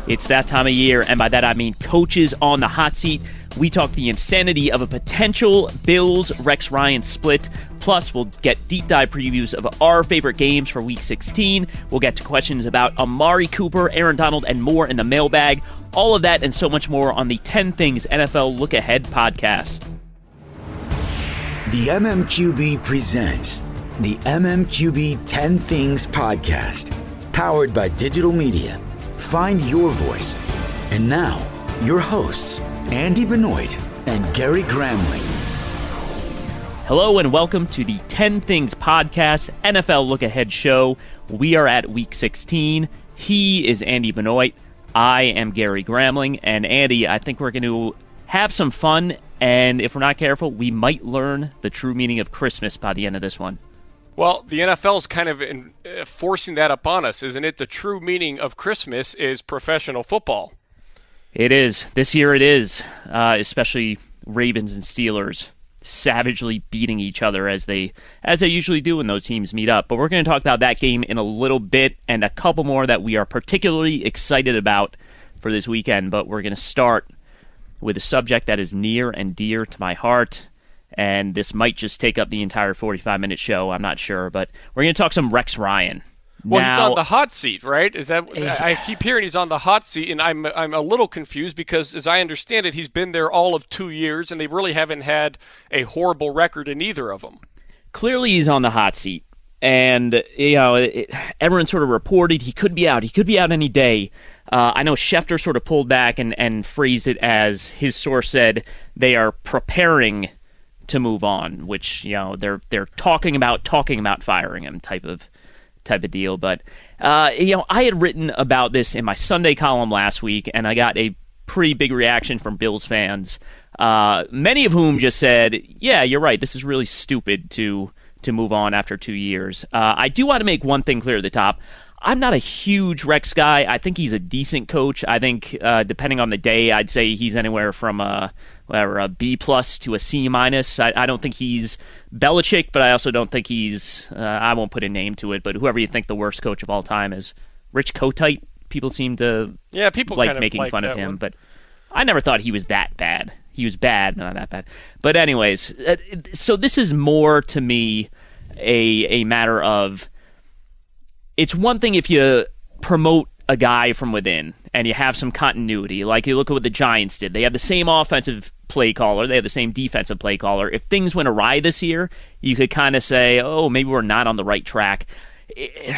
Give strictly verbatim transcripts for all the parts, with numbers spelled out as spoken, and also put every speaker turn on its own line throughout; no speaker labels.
It's that time of year, and by that I mean coaches on the hot seat. We talk the insanity of a potential Bills-Rex Ryan split. Plus, we'll get deep dive previews of our favorite games for Week sixteen. We'll get to questions about Amari Cooper, Aaron Donald, and more in the mailbag. All of that and so much more on the ten Things N F L Look Ahead podcast.
The M M Q B presents the M M Q B ten Things podcast, powered by Digital Media. Find your voice. And now, your hosts, Andy Benoit and Gary Gramling.
Hello and welcome to the ten Things podcast, N F L Look Ahead show. We are at Week sixteen. He is Andy Benoit. I am Gary Gramling. And Andy, I think we're going to have some fun, and if we're not careful, we might learn the true meaning of Christmas by the end of this one.
Well, the N F L is kind of in, uh, forcing that upon us, isn't it? The true meaning of Christmas is professional football.
It is. This year it is, uh, especially Ravens and Steelers savagely beating each other as they as they usually do when those teams meet up. But we're going to talk about that game in a little bit and a couple more that we are particularly excited about for this weekend. But we're going to start with a subject that is near and dear to my heart. And this might just take up the entire forty-five minute show. I'm not sure, but we're going to talk some Rex Ryan.
Well,
now,
he's on the hot seat, right? Is that I keep hearing he's on the hot seat, and I'm I'm a little confused because, as I understand it, he's been there all of two years, and they really haven't had a horrible record in either of them.
Clearly, he's on the hot seat, and you know, it, everyone sort of reported he could be out. He could be out any day. Uh, I know Schefter sort of pulled back and, and phrased it as his source said they are preparing to move on, which, you know, they're they're talking about talking about firing him type of type of deal. But uh, you know, I had written about this in my Sunday column last week, and I got a pretty big reaction from Bills fans, uh, many of whom just said, "Yeah, you're right. This is really stupid to to move on after two years." Uh, I do want to make one thing clear at the top. I'm not a huge Rex guy. I think he's a decent coach. I think, uh, depending on the day, I'd say he's anywhere from a, whatever, a B plus to a C minus. I, I don't think he's Belichick, but I also don't think he's, uh, I won't put a name to it, but whoever you think the worst coach of all time is. Rich Kotite, people seem to
yeah, people
like
kind of
making
like
fun of him,
one.
but I never thought he was that bad. He was bad, not that bad. But anyways, uh, so this is more to me a a matter of, it's one thing if you promote a guy from within and you have some continuity. Like you look at what the Giants did. They have the same offensive play caller. They have the same defensive play caller. If things went awry this year, you could kind of say, oh, maybe we're not on the right track. You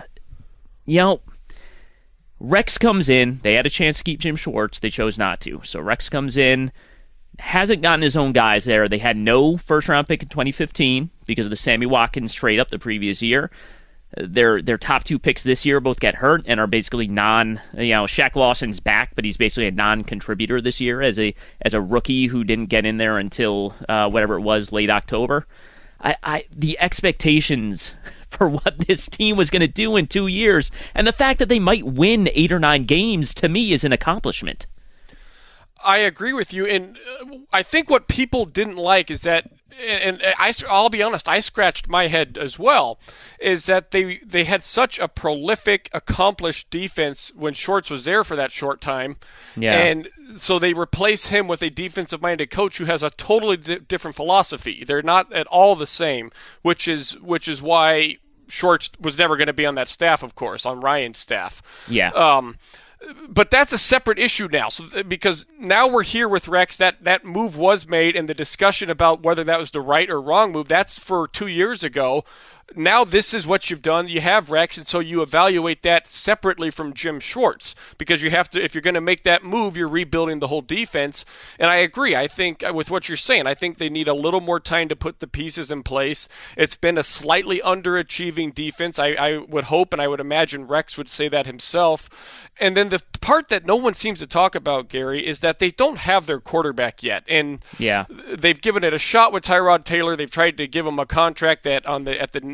know, Rex comes in. They had a chance to keep Jim Schwartz. They chose not to. So Rex comes in, hasn't gotten his own guys there. They had no first-round pick in twenty fifteen because of the Sammy Watkins trade-up the previous year. Their their top two picks this year both get hurt and are basically non, you know, Shaq Lawson's back, but he's basically a non-contributor this year as a as a rookie who didn't get in there until uh, whatever it was, late October. I, I the expectations for what this team was going to do in two years and the fact that they might win eight or nine games, to me, is an accomplishment.
I agree with you, and I think what people didn't like is that, and I, I'll be honest, I scratched my head as well, is that they they had such a prolific, accomplished defense when Schwartz was there for that short time,
yeah.
And so they replace him with a defensive-minded coach who has a totally di- different philosophy. They're not at all the same, which is which is why Schwartz was never going to be on that staff, of course, on Ryan's staff.
Yeah.
Um, But that's a separate issue now, so because now we're here with Rex. That that move was made, and the discussion about whether that was the right or wrong move, that's for two years ago. Now this is what you've done. You have Rex, and so you evaluate that separately from Jim Schwartz, because you have to. If you're going to make that move, you're rebuilding the whole defense. And I agree. I think with what you're saying, I think they need a little more time to put the pieces in place. It's been a slightly underachieving defense. I, I would hope, and I would imagine Rex would say that himself. And then the part that no one seems to talk about, Gary, is that they don't have their quarterback yet. And
yeah.
they've given it a shot with Tyrod Taylor. They've tried to give him a contract that on the at the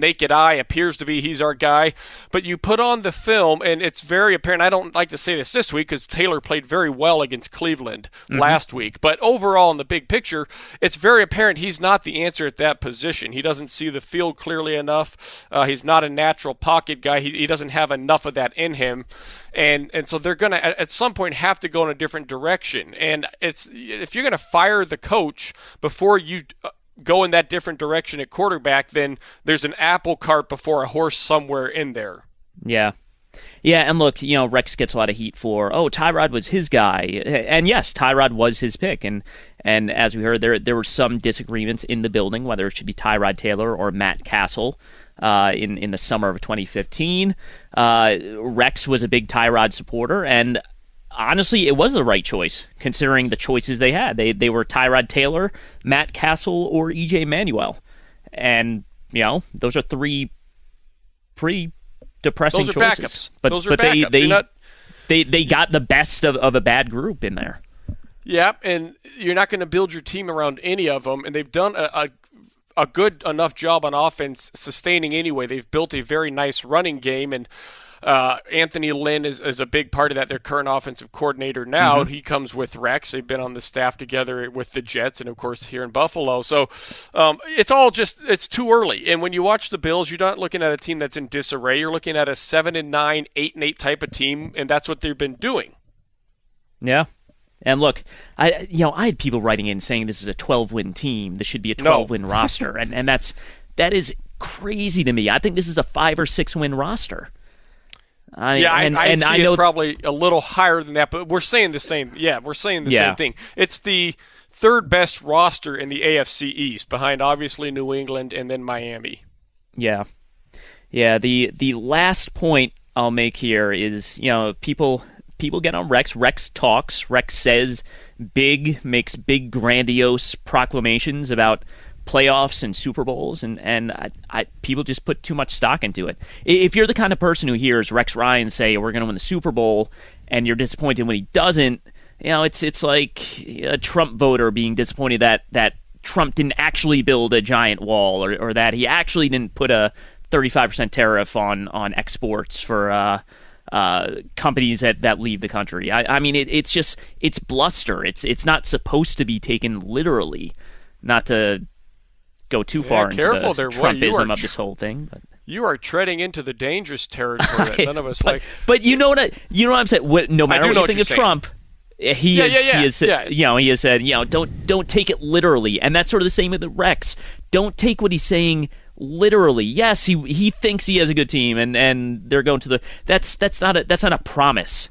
naked eye appears to be he's our guy. But you put on the film, and it's very apparent. I don't like to say this this week because Taylor played very well against Cleveland mm-hmm. last week. But overall, in the big picture, it's very apparent he's not the answer at that position. He doesn't see the field clearly enough. Uh, he's not a natural pocket guy. He, he doesn't have enough of that in him. And and so they're going to, at some point, have to go in a different direction. And it's if you're going to fire the coach before you go in that different direction at quarterback, then there's an apple cart before a horse somewhere in there.
Yeah. Yeah, and look, you know, Rex gets a lot of heat for, oh, Tyrod was his guy. And yes, Tyrod was his pick. And and as we heard, there there were some disagreements in the building, whether it should be Tyrod Taylor or Matt Castle. Uh, in, in the summer of twenty fifteen. Uh, Rex was a big Tyrod supporter, and honestly, it was the right choice, considering the choices they had. They they were Tyrod Taylor, Matt Castle, or E J Manuel. And, you know, those are three pretty depressing
choices.
Those are
choices.
backups. But,
those are
but
backups.
They, they,
not...
they, they got the best of, of a bad group in there.
Yeah, and you're not going to build your team around any of them, and they've done a, a a good enough job on offense sustaining anyway. They've built a very nice running game, and uh, Anthony Lynn is, is a big part of that, their current offensive coordinator now. Mm-hmm. He comes with Rex. They've been on the staff together with the Jets and, of course, here in Buffalo. So um, it's all just – it's too early. And when you watch the Bills, you're not looking at a team that's in disarray. You're looking at a seven and nine, eight and eight type of team, and that's what they've been doing.
Yeah. And look, I you know I had people writing in saying this is a twelve-win team. This should be a twelve-win no. roster, and and that's that is crazy to me. I think this is a five or six-win roster. I,
yeah,
and,
I, I
and
see
I know
it probably a little higher than that, but we're saying the same. Yeah, we're saying the
yeah.
same thing. It's the third best roster in the A F C East, behind obviously New England and then Miami.
Yeah, yeah. The the last point I'll make here is you know people. People get on Rex. Rex talks. Rex says big, makes big, grandiose proclamations about playoffs and Super Bowls, and, and I, I, people just put too much stock into it. If you're the kind of person who hears Rex Ryan say, we're going to win the Super Bowl, and you're disappointed when he doesn't, you know, it's it's like a Trump voter being disappointed that, that Trump didn't actually build a giant wall, or, or that he actually didn't put a thirty-five percent tariff on, on exports for uh, uh, companies that, that leave the country. I, I mean, it, it's just, it's bluster. It's it's not supposed to be taken literally, not to go too
yeah,
far
into
the
there.
Trumpism
Boy,
of this whole thing. But.
You are treading into the dangerous territory that none of us
but,
like.
But you know what? I, you know what I'm saying. What, no matter what you
what
think of
saying.
Trump, he
yeah,
is.
Yeah, yeah,
he is.
yeah,
you know, he has said. You know, don't don't take it literally, and that's sort of the same with the Rex. Don't take what he's saying literally. Yes, he he thinks he has a good team, and, and they're going to the. That's that's not a that's not a promise.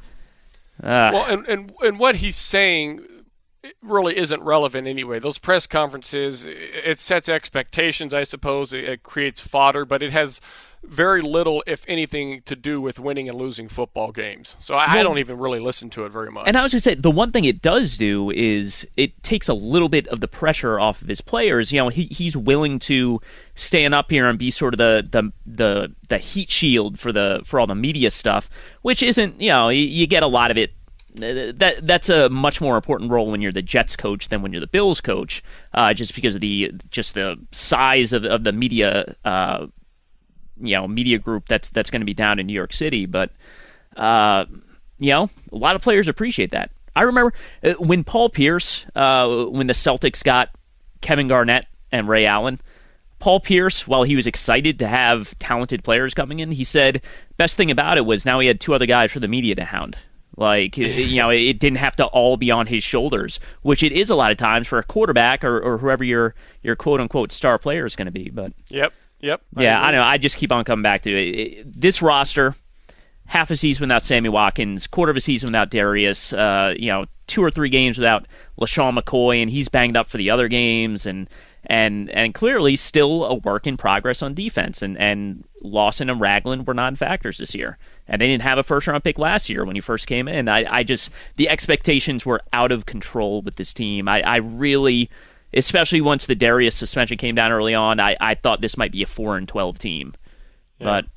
Uh,
well, and, and and what he's saying really isn't relevant anyway. Those press conferences, it sets expectations, I suppose. It, it creates fodder, but it has very little, if anything, to do with winning and losing football games. So I, well, I don't even really listen to it very much.
And I was going to say, the one thing it does do is it takes a little bit of the pressure off of his players. You know, he he's willing to stand up here and be sort of the the the, the heat shield for the for all the media stuff, which isn't, you know, you, you get a lot of it. That that's a much more important role when you're the Jets coach than when you're the Bills coach, uh, just because of the just the size of of the media, uh, you know, media group that's that's going to be down in New York City. But uh, you know, a lot of players appreciate that. I remember when Paul Pierce, uh, when the Celtics got Kevin Garnett and Ray Allen. Paul Pierce, while he was excited to have talented players coming in, he said best thing about it was now he had two other guys for the media to hound. Like, you know, it didn't have to all be on his shoulders, which it is a lot of times for a quarterback or, or whoever your your quote-unquote star player is going to be. But
Yep, yep.
Yeah, I, I know. I just keep on coming back to it. This roster, half a season without Sammy Watkins, quarter of a season without Darius, uh, you know, two or three games without LaShawn McCoy, and he's banged up for the other games, and and and clearly still a work in progress on defense. And, and Lawson and Ragland were non-factors this year. And they didn't have a first-round pick last year when he first came in. I, I just the expectations were out of control with this team. I, I really, especially once the Darius suspension came down early on, I, I thought this might be a four and twelve team. Yeah. But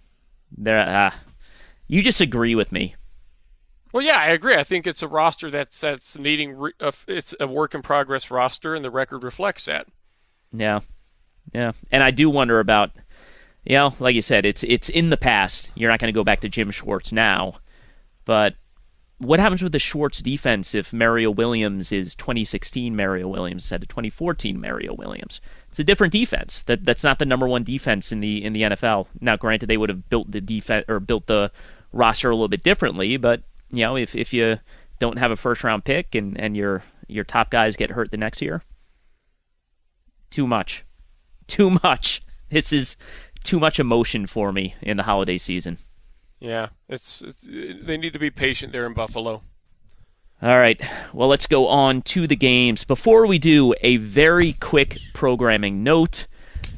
there, uh, you disagree with me.
Well, yeah, I agree. I think it's a roster that's that's needing re- uh, it's a work in progress roster, and the record reflects that.
Yeah, yeah, and I do wonder about you know, like you said, it's it's in the past. You're not going to go back to Jim Schwartz now. But what happens with the Schwartz defense if Mario Williams is twenty sixteen Mario Williams instead of twenty fourteen Mario Williams? It's a different defense. That that's not the number one defense in the in the N F L. Now, granted, they would have built the defense or built the roster a little bit differently, but you know, if if you don't have a first round pick and, and your your top guys get hurt the next year, too much, too much. This is too much emotion for me in the holiday season.
Yeah, it's, it's they need to be patient there in Buffalo.
All right, well, let's go on to the games. Before we do, a very quick programming note.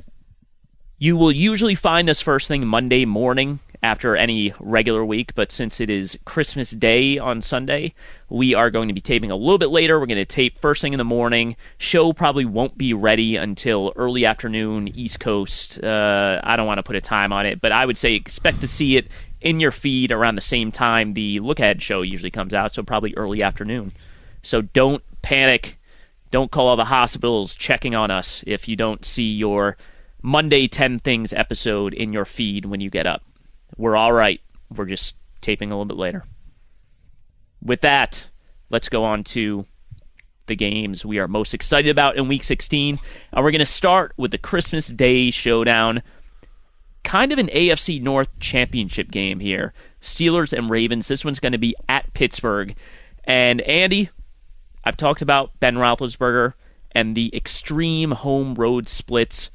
You will usually find us first thing Monday morning after any regular week, but since it is Christmas Day on Sunday, we are going to be taping a little bit later. We're going to tape first thing in the morning. Show probably won't be ready until early afternoon, East Coast. Uh, I don't want to put a time on it, but I would say expect to see it in your feed around the same time the Look Ahead show usually comes out, so probably early afternoon. So don't panic. Don't call all the hospitals checking on us if you don't see your Monday ten Things episode in your feed when you get up. We're all right. We're just taping a little bit later. With that, let's go on to the games we are most excited about in Week sixteen. And we're going to start with the Christmas Day showdown. Kind of an A F C North championship game here. Steelers and Ravens. This one's going to be at Pittsburgh. And Andy, I've talked about Ben Roethlisberger and the extreme home-road splits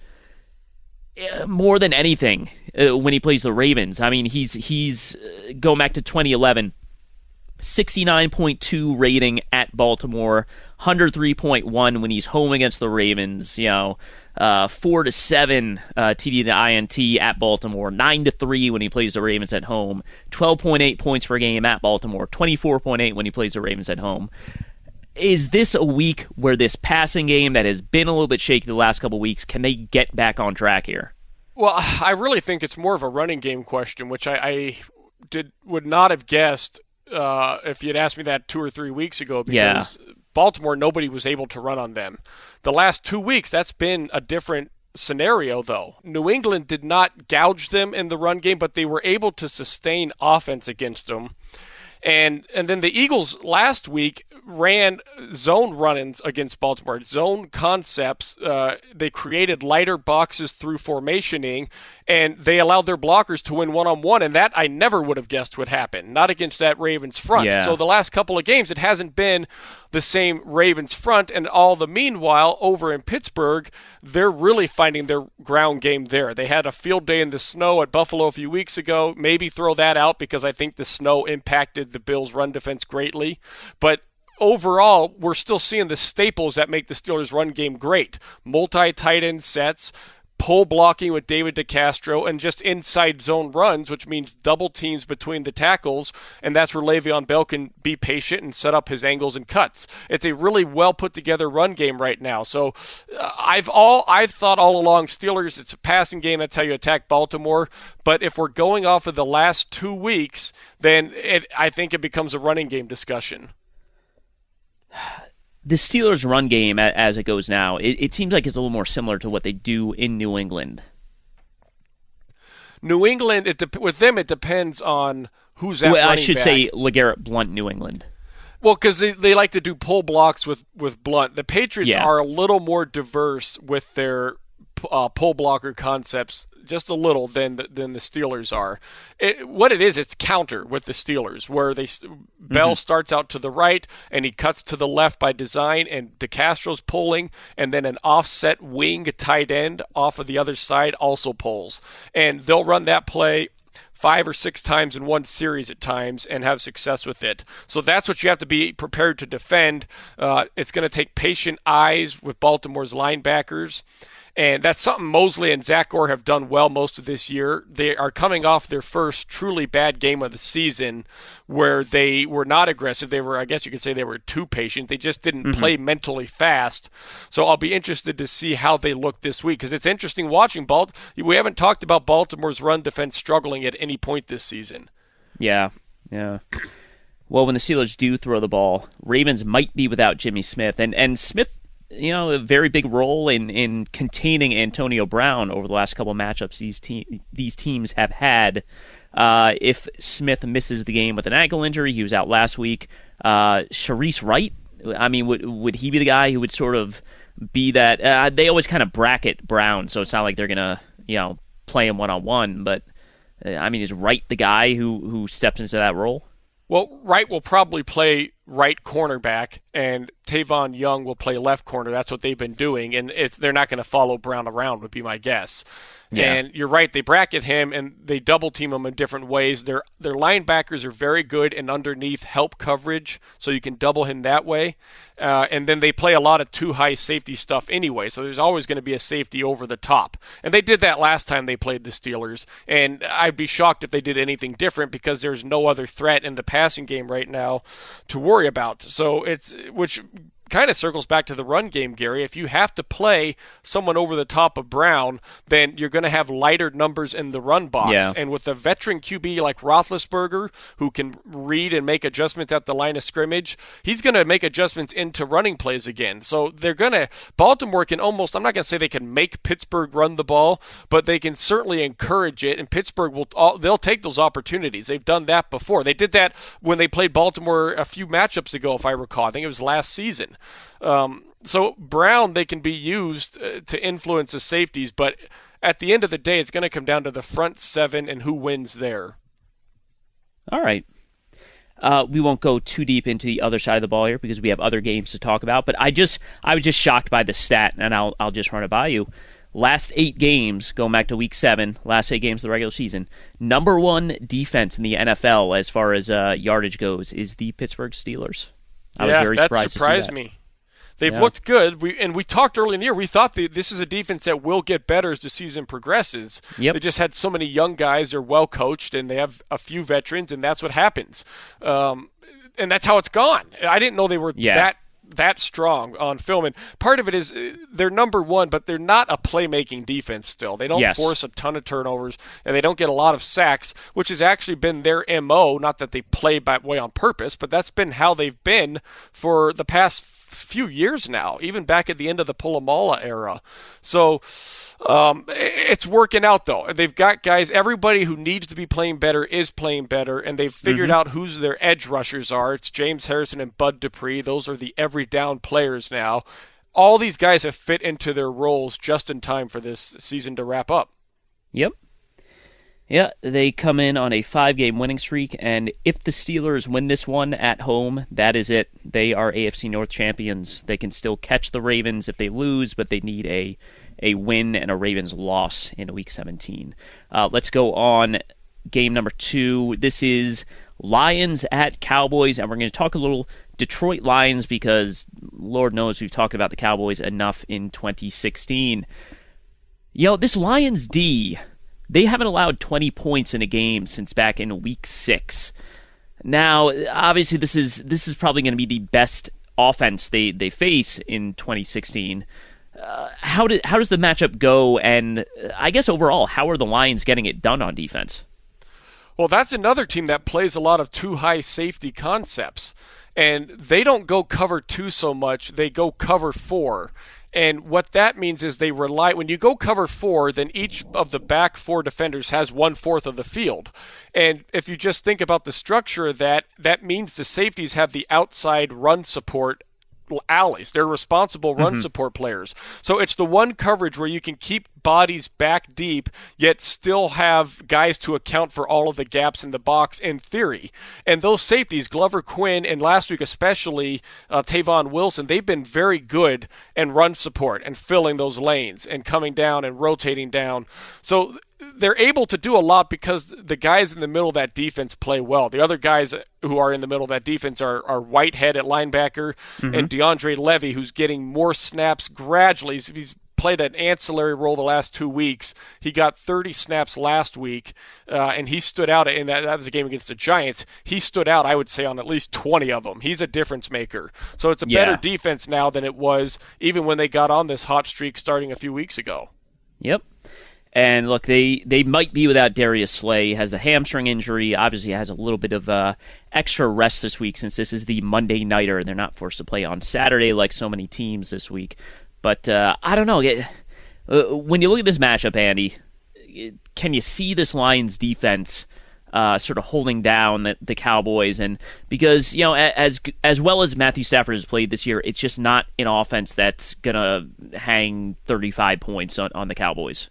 more than anything uh, when he plays the Ravens. I mean, he's he's uh, going back to twenty eleven, sixty-nine point two rating at Baltimore, one oh three point one when he's home against the Ravens. You know, uh, four to seven uh, T D to I N T at Baltimore, nine to three when he plays the Ravens at home, twelve point eight points per game at Baltimore, twenty-four point eight when he plays the Ravens at home. Is this a week where this passing game that has been a little bit shaky the last couple weeks, can they get back on track here?
Well, I really think it's more of a running game question, which I, I did would not have guessed uh, if you'd asked me that two or three weeks ago, because yeah. Baltimore, nobody was able to run on them. The last two weeks, that's been a different scenario, though. New England did not gouge them in the run game, but they were able to sustain offense against them. And and then the Eagles last week ran zone run-ins against Baltimore, zone concepts. Uh, they created lighter boxes through formationing, and they allowed their blockers to win one-on-one, and that I never would have guessed would happen, not against that Ravens front.
Yeah.
So the last couple of games, it hasn't been the same Ravens front, and all the meanwhile, over in Pittsburgh, they're really finding their ground game there. They had a field day in the snow at Buffalo a few weeks ago. Maybe throw that out because I think the snow impacted the Bills' run defense greatly. But overall, we're still seeing the staples that make the Steelers' run game great. Multi-tight end sets, pull blocking with David DeCastro, and just inside zone runs, which means double teams between the tackles, and that's where Le'Veon Bell can be patient and set up his angles and cuts. It's a really well put together run game right now. So uh, I've all I've thought all along, Steelers, it's a passing game. That's how you attack Baltimore. But if we're going off of the last two weeks, then it, I think it becomes a running game discussion.
The Steelers' run game, as it goes now, it, it seems like it's a little more similar to what they do in New England.
New England, it de- with them, it depends on who's at
well,
running
I should
back.
say LeGarrette Blount, New England.
Well, because they, they like to do pull blocks with, with Blount. The Patriots
yeah.
are a little more diverse with their uh, pull blocker concepts, just a little, than the, than the Steelers are. It, what it is, it's counter with the Steelers, where they Bell mm-hmm. starts out to the right, and he cuts to the left by design, and DeCastro's pulling, and then an offset wing tight end off of the other side also pulls. And they'll run that play five or six times in one series at times and have success with it. So that's what you have to be prepared to defend. Uh, it's going to take patient eyes with Baltimore's linebackers. And that's something Mosley and Zach Gore have done well most of this year. They are coming off their first truly bad game of the season where they were not aggressive. They were, I guess you could say they were too patient. They just didn't mm-hmm. play mentally fast. So I'll be interested to see how they look this week, because it's interesting watching Balt. We haven't talked about Baltimore's run defense struggling at any point this season.
Yeah, yeah. Well, when the Steelers do throw the ball, Ravens might be without Jimmy Smith. And, and Smith, you know, a very big role in, in containing Antonio Brown over the last couple of matchups these te- these teams have had. Uh, if Smith misses the game with an ankle injury, he was out last week. Uh, Sharice Wright, I mean, would would he be the guy who would sort of be that? Uh, they always kind of bracket Brown, so it's not like they're gonna, you know, play him one on one. But uh, I mean, is Wright the guy who who steps into that role?
Well, Wright will probably play right cornerback, and Tavon Young will play left corner. That's what they've been doing, and it's, they're not going to follow Brown around, would be my guess. Yeah. And you're right, they bracket him, and they double-team him in different ways. Their their linebackers are very good in underneath help coverage, so you can double him that way. Uh, and then they play a lot of two-high safety stuff anyway, so there's always going to be a safety over the top. And they did that last time they played the Steelers, and I'd be shocked if they did anything different because there's no other threat in the passing game right now to worry about. So it's which kind of circles back to the run game, Gary. If you have to play someone over the top of Brown, then you're going to have lighter numbers in the run box.
Yeah.
And with a veteran Q B like Roethlisberger, who can read and make adjustments at the line of scrimmage, he's going to make adjustments into running plays again. So they're going to, Baltimore can almost, I'm not going to say they can make Pittsburgh run the ball, but they can certainly encourage it, and Pittsburgh will, they'll take those opportunities. They've done that before. They did that when they played Baltimore a few matchups ago, if I recall. I think it was last season. Um, so Brown, they can be used uh, to influence the safeties, but at the end of the day, it's going to come down to the front seven and who wins there.
All right. Uh, we won't go too deep into the other side of the ball here because we have other games to talk about. But I just, I was just shocked by the stat, and I'll, I'll just run it by you. Last eight games, going back to week seven, last eight games of the regular season, number one defense in the N F L as far as uh, yardage goes is the Pittsburgh Steelers. I
yeah,
was very
that
surprised
surprised
to see that.
me. They've
Yeah.
looked good, we, and we talked early in the year. We thought that this is a defense that will get better as the season progresses.
Yep.
They just had so many young guys. They're well coached, and they have a few veterans, and that's what happens. Um, and that's how it's gone. I didn't know they were
Yeah.
that that strong on film. And part of it is uh, they're number one, but they're not a playmaking defense still. They don't
Yes.
force a ton of turnovers, and they don't get a lot of sacks, which has actually been their M O. Not that they play that way on purpose, but that's been how they've been for the past few years now, even back at the end of the Polamalu era. So um, it's working out, though. They've got guys, everybody who needs to be playing better is playing better, and they've figured
Mm-hmm.
out who's their edge rushers are. It's James Harrison and Bud Dupree. Those are the every down players now. All these guys have fit into their roles just in time for this season to wrap up.
Yep. Yeah, they come in on a five-game winning streak, and if the Steelers win this one at home, that is it. They are A F C North champions. They can still catch the Ravens if they lose, but they need a a win and a Ravens loss in Week seventeen. Uh, let's go on game number two. This is Lions at Cowboys, and we're going to talk a little Detroit Lions because Lord knows we've talked about the Cowboys enough in twenty sixteen. You know, this Lions D, they haven't allowed twenty points in a game since back in week six. Now, obviously, this is this is probably going to be the best offense they, they face in twenty sixteen. Uh, how did how does the matchup go? And uh, I guess overall, how are the Lions getting it done on defense?
Well, that's another team that plays a lot of two high safety concepts. And they don't go cover two so much, they go cover four. And what that means is they rely, when you go cover four, then each of the back four defenders has one-fourth of the field. And if you just think about the structure of that, that means the safeties have the outside run support alleys. They're responsible run mm-hmm. support players. So it's the one coverage where you can keep bodies back deep, yet still have guys to account for all of the gaps in the box in theory. And those safeties, Glover Quinn, and last week especially uh, Tavon Wilson, they've been very good in run support and filling those lanes and coming down and rotating down. So they're able to do a lot because the guys in the middle of that defense play well. The other guys who are in the middle of that defense are, are Whitehead at linebacker mm-hmm. and DeAndre Levy, who's getting more snaps gradually. He's, he's played an ancillary role the last two weeks. He got thirty snaps last week, uh, and he stood out in that. That was a game against the Giants. He stood out, I would say, on at least twenty of them. He's a difference maker. So it's a
yeah.
better defense now than it was even when they got on this hot streak starting a few weeks ago.
Yep. And look, they, they might be without Darius Slay. He has the hamstring injury. Obviously, has a little bit of uh, extra rest this week since this is the Monday nighter. They're not forced to play on Saturday like so many teams this week. But uh, I don't know. It, uh, when you look at this matchup, Andy, can you see this Lions defense uh, sort of holding down the, the Cowboys? And because, you know, as as well as Matthew Stafford has played this year, it's just not an offense that's going to hang thirty-five points on, on the Cowboys.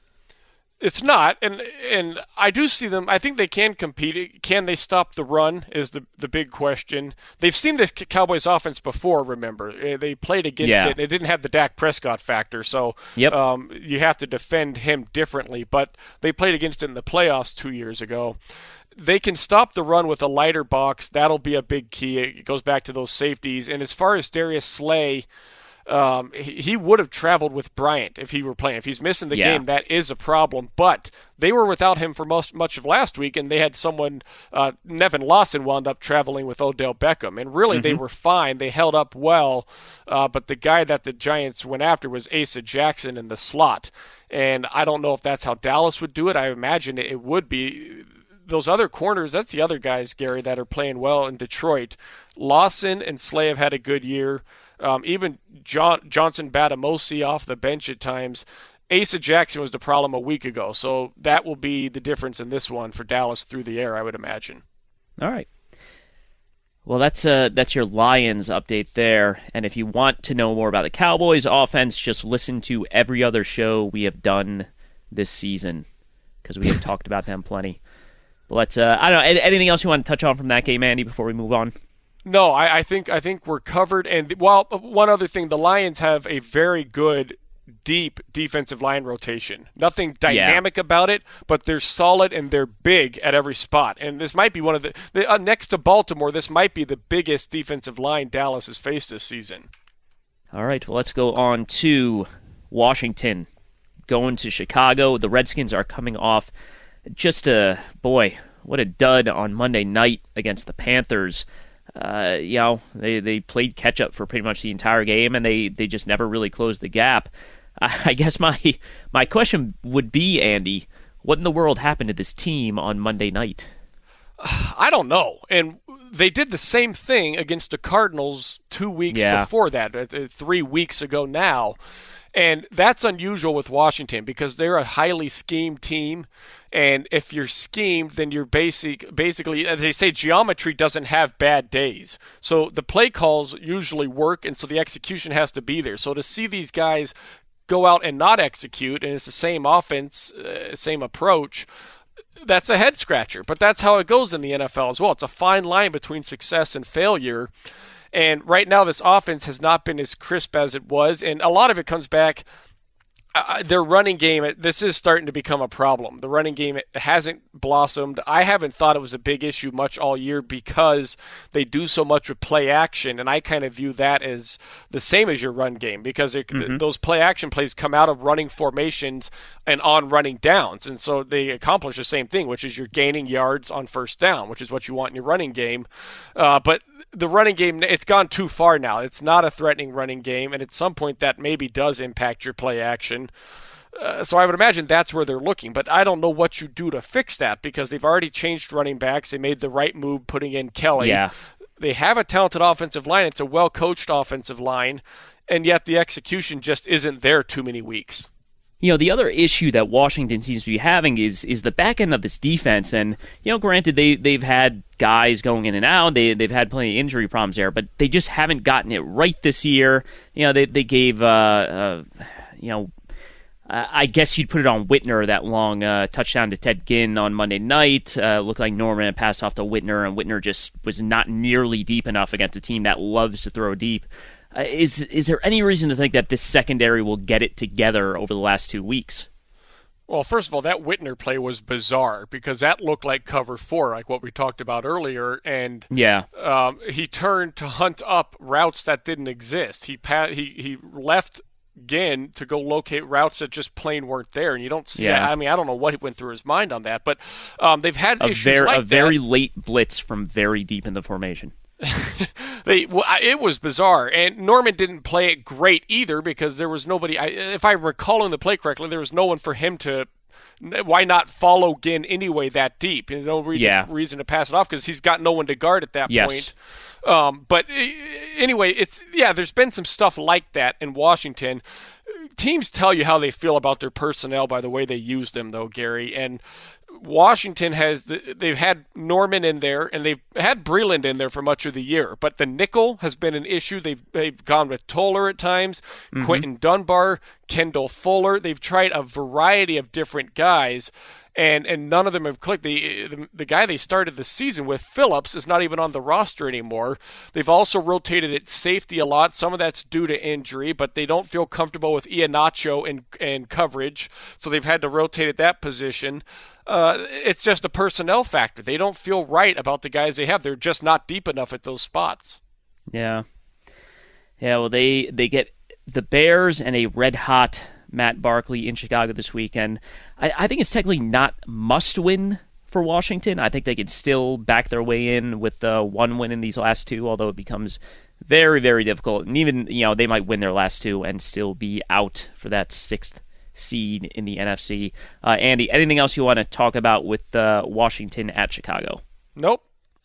It's not, and and I do see them. I think they can compete. Can they stop the run is the the big question. They've seen this Cowboys offense before, remember. They played against
yeah.
it, and it didn't have the Dak Prescott factor, so
yep.
um, you have to defend him differently. But they played against it in the playoffs two years ago. They can stop the run with a lighter box. That'll be a big key. It goes back to those safeties. And as far as Darius Slay, Um, he, he would have traveled with Bryant if he were playing. If he's missing the
yeah.
game, that is a problem. But they were without him for most much of last week, and they had someone, uh, Nevin Lawson, wound up traveling with Odell Beckham. And really, mm-hmm. they were fine. They held up well. Uh, but the guy that the Giants went after was Asa Jackson in the slot. And I don't know if that's how Dallas would do it. I imagine it would be. Those other corners, that's the other guys, Gary, that are playing well in Detroit. Lawson and Slay have had a good year. Um, even John, Johnson Batamosi off the bench at times. Asa Jackson was the problem a week ago, so that will be the difference in this one for Dallas through the air, I would imagine.
All right. Well, that's uh, that's your Lions update there. And if you want to know more about the Cowboys offense, just listen to every other show we have done this season, because we have talked about them plenty. But let's, uh, I don't know, anything else you want to touch on from that game, Andy, before we move on?
No, I, I think I think we're covered. And well, one other thing, the Lions have a very good, deep defensive line rotation. Nothing dynamic
yeah.
about it, but they're solid and they're big at every spot. And this might be one of the, the uh, next to Baltimore, this might be the biggest defensive line Dallas has faced this season.
All right, well, let's go on to Washington. Going to Chicago. The Redskins are coming off just a, boy, what a dud on Monday night against the Panthers. Uh, you know, they, they played catch-up for pretty much the entire game, and they, they just never really closed the gap. I guess my my question would be, Andy, what in the world happened to this team on Monday night?
I don't know. And they did the same thing against the Cardinals two weeks
yeah.
before that, three weeks ago now. And that's unusual with Washington because they're a highly schemed team. And if you're schemed, then you're basic, basically, as they say, geometry doesn't have bad days. So the play calls usually work, and so the execution has to be there. So to see these guys go out and not execute, and it's the same offense, uh, same approach, that's a head scratcher. But that's how it goes in the N F L as well. It's a fine line between success and failure. And right now, this offense has not been as crisp as it was. And a lot of it comes back, uh, their running game, this is starting to become a problem. The running game it hasn't blossomed. I haven't thought it was a big issue much all year because they do so much with play action. And I kind of view that as the same as your run game because it, mm-hmm. th- those play action plays come out of running formations and on running downs. And so they accomplish the same thing, which is you're gaining yards on first down, which is what you want in your running game. Uh, but the running game, it's gone too far now. It's not a threatening running game, and at some point that maybe does impact your play action. Uh, so I would imagine that's where they're looking. But I don't know what you do to fix that because they've already changed running backs. They made the right move putting in Kelly.
Yeah.
They have a talented offensive line. It's a well-coached offensive line, and yet the execution just isn't there too many weeks.
You know, the other issue that Washington seems to be having is is the back end of this defense. And, you know, granted, they, they've had guys going in and out. They, they've had plenty of injury problems there, but they just haven't gotten it right this year. You know, they, they gave, uh, uh, you know, uh, I guess you'd put it on Whitner, that long uh, touchdown to Ted Ginn on Monday night. Uh, looked like Norman had passed off to Whitner, and Whitner just was not nearly deep enough against a team that loves to throw deep. Uh, is is there any reason to think that this secondary will get it together over the last two weeks?
Well, first of all, that Whitner play was bizarre because that looked like cover four, like what we talked about earlier, and
yeah,
um, he turned to hunt up routes that didn't exist. He pa- he he left Ginn to go locate routes that just plain weren't there, and you don't see.
Yeah.
I mean, I don't know what went through his mind on that, but um, they've had
a
issues
very,
like
a very
that.
late blitz from very deep in the formation.
they well, it was bizarre, and Norman didn't play it great either because there was nobody. I, if I'm recalling the play correctly, there was no one for him to why not follow Ginn anyway that deep? You know, no re-
yeah.
reason to pass it off because he's got no one to guard at that
yes.
point. Um, but anyway, it's yeah. There's been some stuff like that in Washington. Teams tell you how they feel about their personnel by the way they use them, though, Gary. And Washington has the, they've had Norman in there, and they've had Breland in there for much of the year. But the nickel has been an issue. They've they've gone with Toller at times, mm-hmm. Quentin Dunbar, Kendall Fuller. They've tried a variety of different guys. And and none of them have clicked. The, the the guy they started the season with, Phillips, is not even on the roster anymore. They've also rotated at safety a lot. Some of that's due to injury, but they don't feel comfortable with Iheanacho in, in coverage, so they've had to rotate at that position. Uh, it's just a personnel factor. They don't feel right about the guys they have. They're just not deep enough at those spots.
Yeah. Yeah, well, they, they get the Bears and a red-hot Matt Barkley in Chicago this weekend. I, I think it's technically not must-win for Washington. I think they can still back their way in with the one win in these last two, although it becomes very, very difficult. And even, you know, they might win their last two and still be out for that sixth seed in the N F C. Uh, Andy, anything else you want to talk about with uh, Washington at Chicago?
Nope.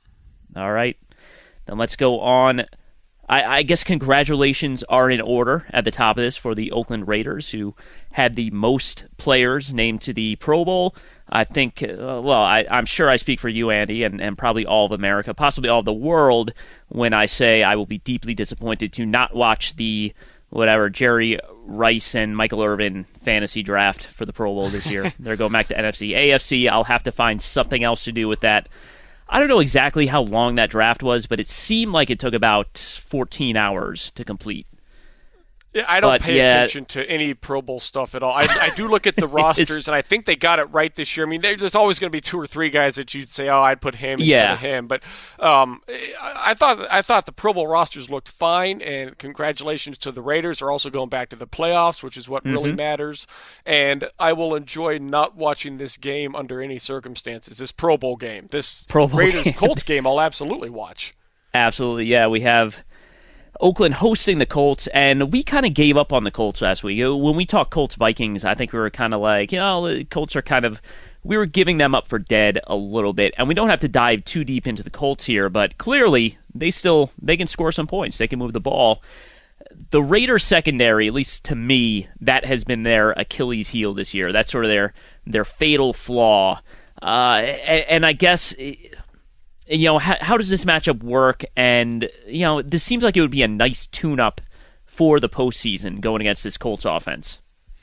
All right. Then let's go on. I, I guess congratulations are in order at the top of this for the Oakland Raiders, who had the most players named to the Pro Bowl. I think, uh, well, I, I'm sure I speak for you, Andy, and, and probably all of America, possibly all of the world, when I say I will be deeply disappointed to not watch the, whatever, Jerry Rice and Michael Irvin fantasy draft for the Pro Bowl this year. They're going back to N F C. A F C, I'll have to find something else to do with that. I don't know exactly how long that draft was, but it seemed like it took about fourteen hours to complete.
Yeah, I don't
but,
pay
yeah.
attention to any Pro Bowl stuff at all. I, I do look at the rosters, and I think they got it right this year. I mean, there's always going to be two or three guys that you'd say, "Oh, I'd put him instead
yeah.
of him." But um, I thought I thought the Pro Bowl rosters looked fine, and congratulations to the Raiders. They're also going back to the playoffs, which is what mm-hmm. really matters. And I will enjoy not watching this game under any circumstances. This Pro Bowl game, this
Pro Bowl
Raiders
game.
Colts game, I'll absolutely watch.
Absolutely, yeah. We have Oakland hosting the Colts, and we kind of gave up on the Colts last week. When we talked Colts-Vikings, I think we were kind of like, you know, the Colts are kind of, we were giving them up for dead a little bit, and we don't have to dive too deep into the Colts here, but clearly they still, they can score some points. They can move the ball. The Raiders secondary, at least to me, that has been their Achilles heel this year. That's sort of their, their fatal flaw. Uh, and, and I guess, you know, how, how does this matchup work? And, you know, this seems like it would be a nice tune-up for the postseason going against this Colts offense.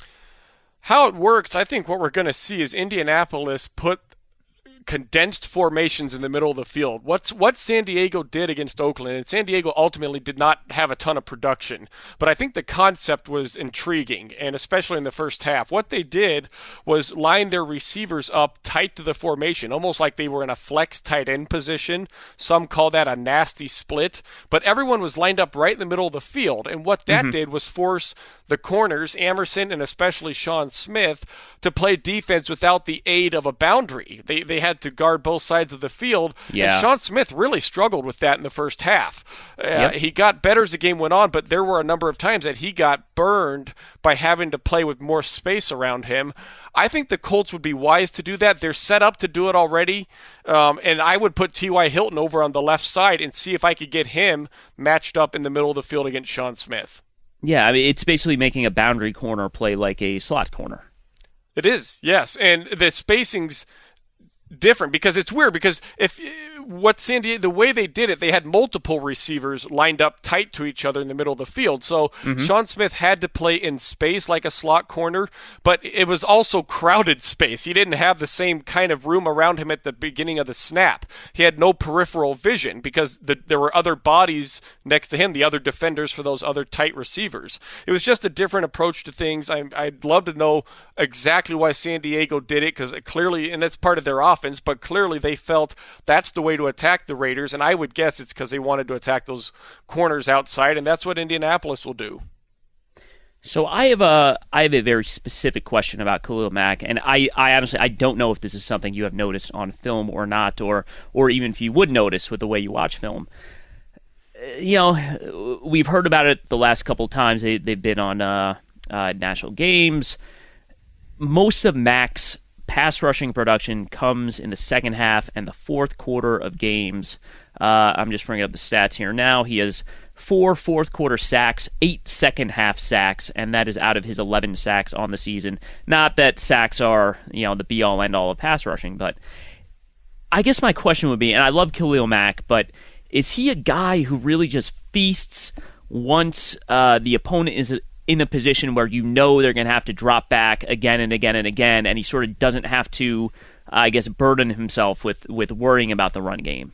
How it works, I think what we're going to see is Indianapolis put condensed formations in the middle of the field. What's what San Diego did against Oakland, and San Diego ultimately did not have a ton of production, but I think the concept was intriguing, and especially in the first half. What they did was line their receivers up tight to the formation, almost like they were in a flex tight end position. Some call that a nasty split, but everyone was lined up right in the middle of the field, and what that mm-hmm. did was force the corners, Emerson and especially Sean Smith, to play defense without the aid of a boundary. They they had to guard both sides of the field,
yeah.
and Sean Smith really struggled with that in the first half. Uh,
yep.
He got better as the game went on, but there were a number of times that he got burned by having to play with more space around him. I think the Colts would be wise to do that. They're set up to do it already, um, and I would put T Y. Hilton over on the left side and see if I could get him matched up in the middle of the field against Sean Smith.
Yeah, I mean, it's basically making a boundary corner play like a slot corner.
It is, yes, and the spacing's different because it's weird because if what San Diego, the way they did it, they had multiple receivers lined up tight to each other in the middle of the field. So mm-hmm. Sean Smith had to play in space like a slot corner, but it was also crowded space. He didn't have the same kind of room around him at the beginning of the snap. He had no peripheral vision because the, there were other bodies next to him, the other defenders for those other tight receivers. It was just a different approach to things. I, I'd love to know exactly why San Diego did it because clearly, and that's part of their offense, but clearly they felt that's the way to attack the Raiders, and I would guess it's because they wanted to attack those corners outside, and that's what Indianapolis will do.
So I have a I have a very specific question about Khalil Mack, and I, I honestly I don't know if this is something you have noticed on film or not, or or even if you would notice with the way you watch film. You know, we've heard about it the last couple of times they they've been on uh, uh, national games. most of Mac's pass rushing production comes in the second half and the fourth quarter of games. Uh, I'm just bringing up the stats here now. He has four fourth quarter sacks, eight second half sacks, and that is out of his eleven sacks on the season. Not that sacks are, you know, the be all end all of pass rushing, but I guess my question would be, and I love Khalil Mack, but is he a guy who really just feasts once uh, the opponent is in a position where you know they're going to have to drop back again and again and again, and he sort of doesn't have to, I guess, burden himself with, with worrying about the run game?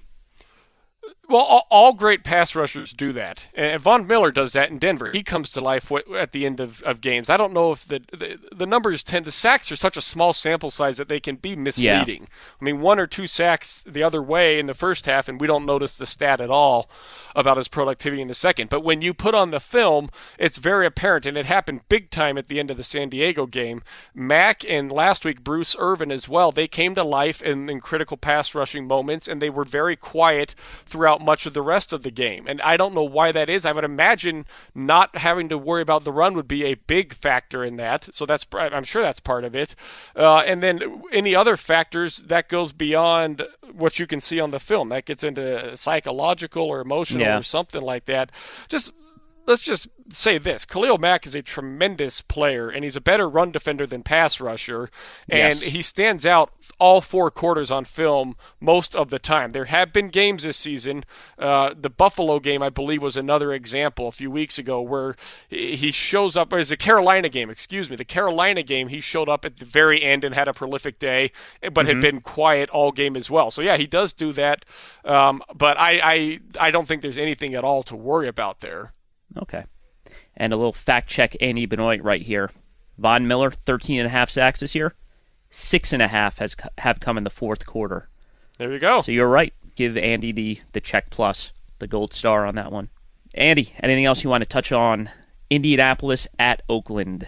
Well, all, all great pass rushers do that, and Von Miller does that in Denver. He comes to life w- at the end of, of games. I don't know if the, the the numbers tend, the sacks are such a small sample size that they can be misleading. Yeah. I mean, one or two sacks the other way in the first half, and we don't notice the stat at all about his productivity in the second. But when you put on the film, it's very apparent, and it happened big time at the end of the San Diego game. Mack and last week Bruce Irvin as well, they came to life in, in critical pass rushing moments, and they were very quiet throughout much of the rest of the game. And I don't know why that is. I would imagine not having to worry about the run would be a big factor in that. So that's, I'm sure that's part of it. Uh, and then any other factors, that goes beyond what you can see on the film. That gets into psychological or emotional yeah. or something like that. Just Let's just say this. Khalil Mack is a tremendous player, and he's a better run defender than pass rusher, and yes. he stands out all four quarters on film most of the time. There have been games this season. Uh, the Buffalo game, I believe, was another example a few weeks ago where he shows up, or it's a Carolina game, excuse me. The Carolina game, he showed up at the very end and had a prolific day, but mm-hmm. had been quiet all game as well. So, yeah, he does do that, um, but I, I, I don't think there's anything at all to worry about there.
Okay. And a little fact check Andy Benoit right here. Von Miller, thirteen and a half sacks this year. Six and a half has have come in the fourth quarter.
There you go.
So you're right. Give Andy the, the check plus, the gold star on that one. Andy, anything else you want to touch on? Indianapolis at Oakland.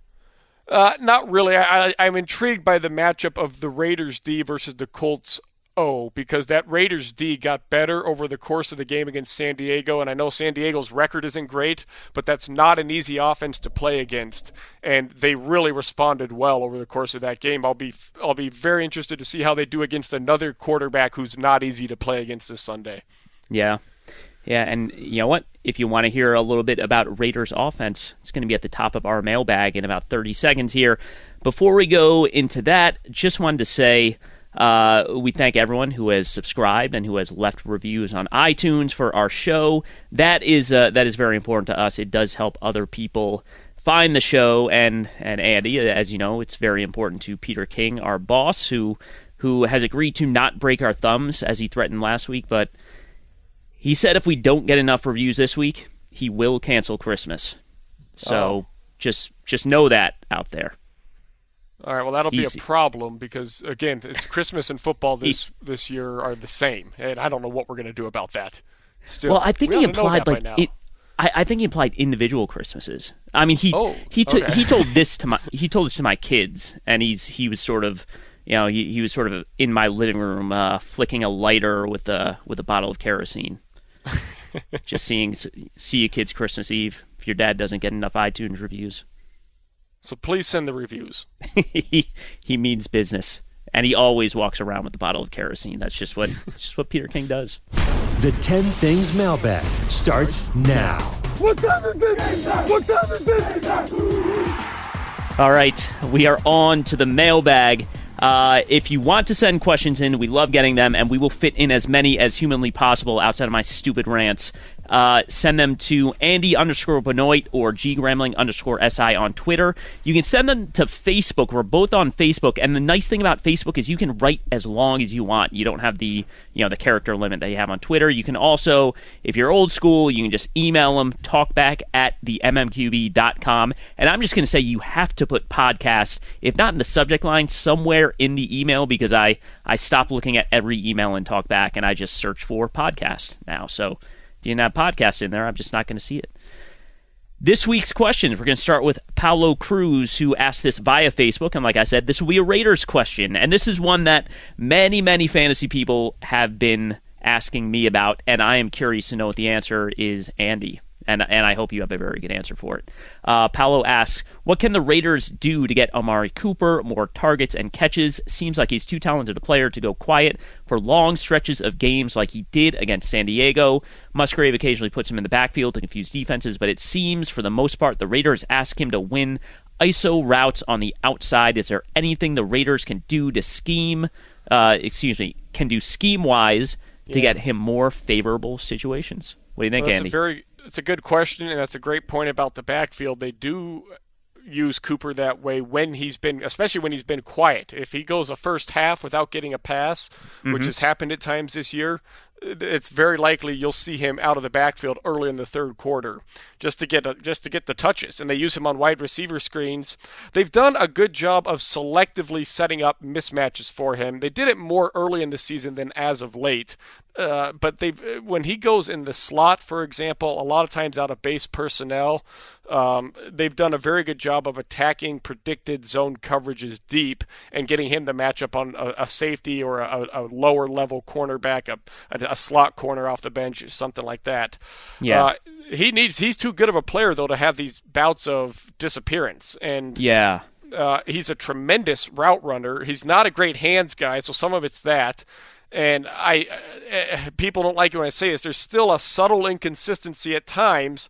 Uh, not really. I, I, I'm intrigued by the matchup of the Raiders D versus the Colts O, because that Raiders D got better over the course of the game against San Diego, and I know San Diego's record isn't great, but that's not an easy offense to play against, and they really responded well over the course of that game. I'll be I'll be very interested to see how they do against another quarterback who's not easy to play against this Sunday.
Yeah. Yeah, and you know what? If you want to hear a little bit about Raiders offense, it's going to be at the top of our mailbag in about thirty seconds here. Before we go into that, just wanted to say Uh, we thank everyone who has subscribed and who has left reviews on iTunes for our show. That is uh, that is very important to us. It does help other people find the show. And, and Andy, as you know, it's very important to Peter King, our boss, who who has agreed to not break our thumbs as he threatened last week. But he said if we don't get enough reviews this week, he will cancel Christmas. So oh. just just know that out there.
All right, well, that'll
Easy.
be a problem because, again, it's Christmas and football this this year are the same, and I don't know what we're going to do about that. Still,
well, I think
we
he
ought to know
implied
that
like
by now.
it, I, I think he implied individual Christmases. I mean, he
oh,
he t-
okay.
he told this to my he told this to my kids, and he's he was sort of you know he, he was sort of in my living room uh, flicking a lighter with a with a bottle of kerosene, just seeing see you kids Christmas Eve if your dad doesn't get enough iTunes reviews.
So please send the reviews.
he he means business, and he always walks around with a bottle of kerosene. That's just what that's just what Peter King does.
The ten Things Mailbag starts now.
What time is it? What time is it?
All right, we are on to the mailbag. Uh, if you want to send questions in, we love getting them, and we will fit in as many as humanly possible outside of my stupid rants. Uh, send them to Andy underscore Benoit or G Gremling underscore S I on Twitter. You can send them to Facebook. We're both on Facebook, and the nice thing about Facebook is you can write as long as you want. You don't have the you know the character limit that you have on Twitter. You can also, if you're old school, you can just email them, talkback at the m m q b dot com. And I'm just going to say you have to put podcast, if not in the subject line, somewhere in the email, because I, I stopped looking at every email in talkback, and I just search for podcast now. So if you didn't have podcast in there, I'm just not going to see it. This week's questions, we're going to start with Paulo Cruz, who asked this via Facebook. And like I said, this will be a Raiders question. And this is one that many, many fantasy people have been asking me about. And I am curious to know what the answer is, Andy. And and I hope you have a very good answer for it. Uh, Paolo asks, what can the Raiders do to get Amari Cooper more targets and catches? Seems like he's too talented a player to go quiet for long stretches of games like he did against San Diego. Musgrave occasionally puts him in the backfield to confuse defenses, but it seems for the most part the Raiders ask him to win I S O routes on the outside. Is there anything the Raiders can do to scheme, uh, excuse me, can do scheme-wise to
yeah.
get him more favorable situations? What do you think,
well,
Andy?
It's a very It's a good question, and that's a great point about the backfield. They do use Cooper that way when he's been, especially when he's been quiet. If he goes a first half without getting a pass, mm-hmm. which has happened at times this year, it's very likely you'll see him out of the backfield early in the third quarter just to get a, just to get the touches. And they use him on wide receiver screens. They've done a good job of selectively setting up mismatches for him. They did it more early in the season than as of late. Uh, but they've when he goes in the slot, for example, a lot of times out of base personnel, um, they've done a very good job of attacking predicted zone coverages deep and getting him to match up on a, a safety or a, a lower level cornerback, a, a, a slot corner off the bench, something like that.
Yeah,
uh, he needs. He's too good of a player though to have these bouts of disappearance. And
yeah.
Uh, he's a tremendous route runner. He's not a great hands guy, so some of it's that. And I, uh, people don't like it when I say this. There's still a subtle inconsistency at times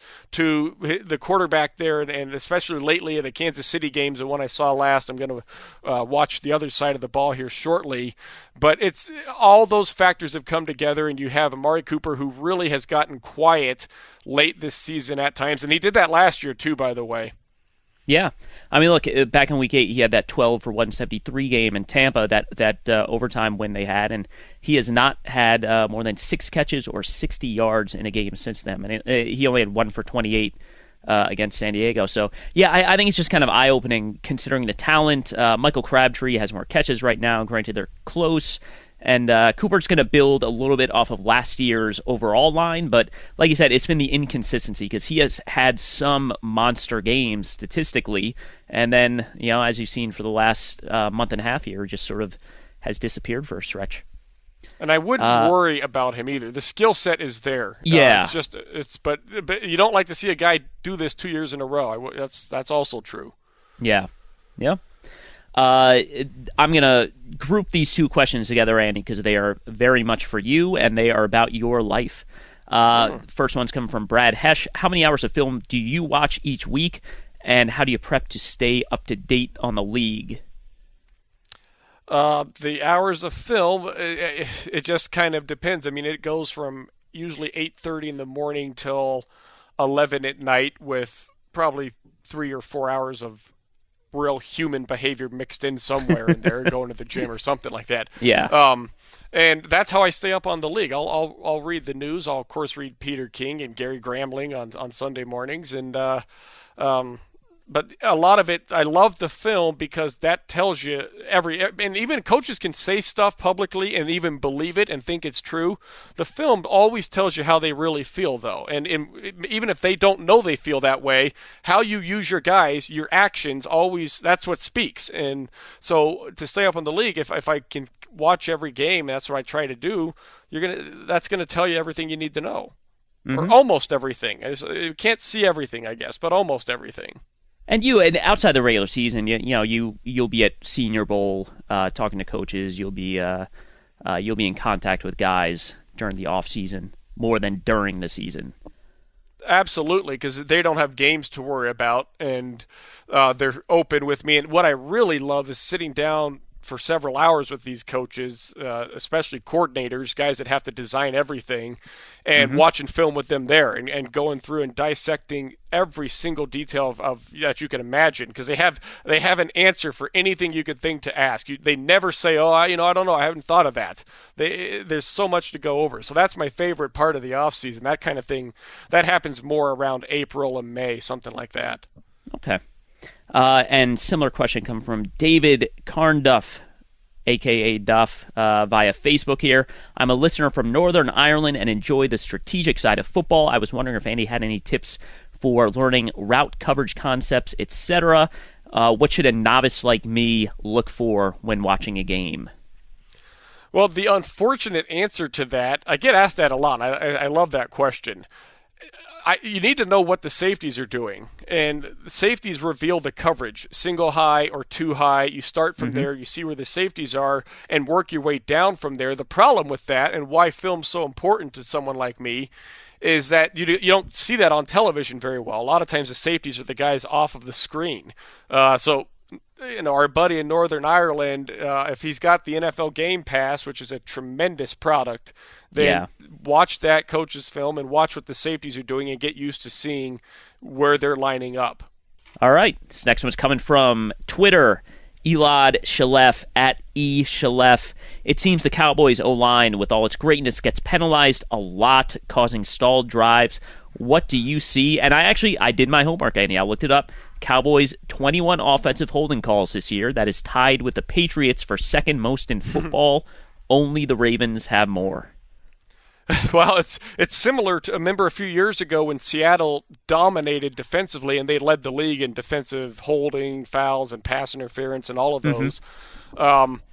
to the quarterback there, and, and especially lately in the Kansas City games, the one I saw last. I'm going to uh, watch the other side of the ball here shortly. But it's all those factors have come together, and you have Amari Cooper, who really has gotten quiet late this season at times, and he did that last year too, by the way.
Yeah, I mean, look, back in Week Eight, he had that twelve for one seventy-three game in Tampa, that that uh, overtime win they had, and he has not had uh, more than six catches or sixty yards in a game since then. And it, it, he only had one for twenty-eight uh, against San Diego. So, yeah, I, I think it's just kind of eye-opening considering the talent. Uh, Michael Crabtree has more catches right now. Granted, they're close. And uh, Cooper's going to build a little bit off of last year's overall line, but like you said, it's been the inconsistency because he has had some monster games statistically, and then, you know, as you've seen for the last uh, month and a half here, just sort of has disappeared for a stretch.
And I wouldn't
uh,
worry about him either. The skill set is there.
Yeah,
uh, it's just it's but but you don't like to see a guy do this two years in a row. I, that's that's also true.
Yeah, yeah. Uh, I'm going to group these two questions together, Andy, because they are very much for you, and they are about your life. Uh, mm. First one's coming from Brad Hesh. How many hours of film do you watch each week, and how do you prep to stay up to date on the league?
Uh, the hours of film, it, it just kind of depends. I mean, it goes from usually eight thirty in the morning till eleven at night with probably three or four hours of real human behavior mixed in somewhere in there, going to the gym or something like that.
Yeah.
Um, and that's how I stay up on the league. I'll I'll I'll read the news. I'll of course read Peter King and Gary Gramling on on Sunday mornings, and uh, um, but a lot of it, I love the film because that tells you every, and even coaches can say stuff publicly and even believe it and think it's true. The film always tells you how they really feel, though. And in, even if they don't know they feel that way, how you use your guys, your actions, always, that's what speaks. And so to stay up on the league, if, if I can watch every game, that's what I try to do, you're gonna, that's going to tell you everything you need to know. Mm-hmm. Or almost everything. You can't see everything, I guess, but almost everything.
And you, and outside the regular season, you, you know, you you'll be at Senior Bowl, uh, talking to coaches. You'll be uh, uh, you'll be in contact with guys during the off season more than during the season.
Absolutely, because they don't have games to worry about, and uh, they're open with me. And what I really love is sitting down for several hours with these coaches, uh, especially coordinators, guys that have to design everything, and mm-hmm. watching film with them there and, and going through and dissecting every single detail of, of that you can imagine, because they have they have an answer for anything you could think to ask. You, they never say, "Oh, I, you know, I don't know, I haven't thought of that." They, there's so much to go over. So that's my favorite part of the off season. That kind of thing that happens more around April and May, something like that.
Okay. Uh, and similar question come from David Carnduff, a k a. Duff, uh, via Facebook here. I'm a listener from Northern Ireland and enjoy the strategic side of football. I was wondering if Andy had any tips for learning route coverage concepts, et cetera. Uh, what should a novice like me look for when watching a game?
Well, the unfortunate answer to that, I get asked that a lot. I, I, I love that question. I, you need to know what the safeties are doing, and the safeties reveal the coverage, single high or two high. You start from mm-hmm. there, you see where the safeties are, and work your way down from there. The problem with that, and why film's so important to someone like me, is that you you don't see that on television very well. A lot of times the safeties are the guys off of the screen. Uh, so, you know, our buddy in Northern Ireland, uh, if he's got the N F L Game Pass, which is a tremendous product, then
yeah.
watch that coach's film and watch what the safeties are doing and get used to seeing where they're lining up.
All right. This next one's coming from Twitter. Elad Shalef at E Shalef. It seems the Cowboys O-line, with all its greatness, gets penalized a lot, causing stalled drives. What do you see? And I actually, I did my homework, Andy. I looked it up. Cowboys, twenty-one offensive holding calls this year. That is tied with the Patriots for second most in football. Only the Ravens have more.
Well, it's it's similar to, remember a few years ago when Seattle dominated defensively and they led the league in defensive holding, fouls, and pass interference and all of those. Mm-hmm. Um,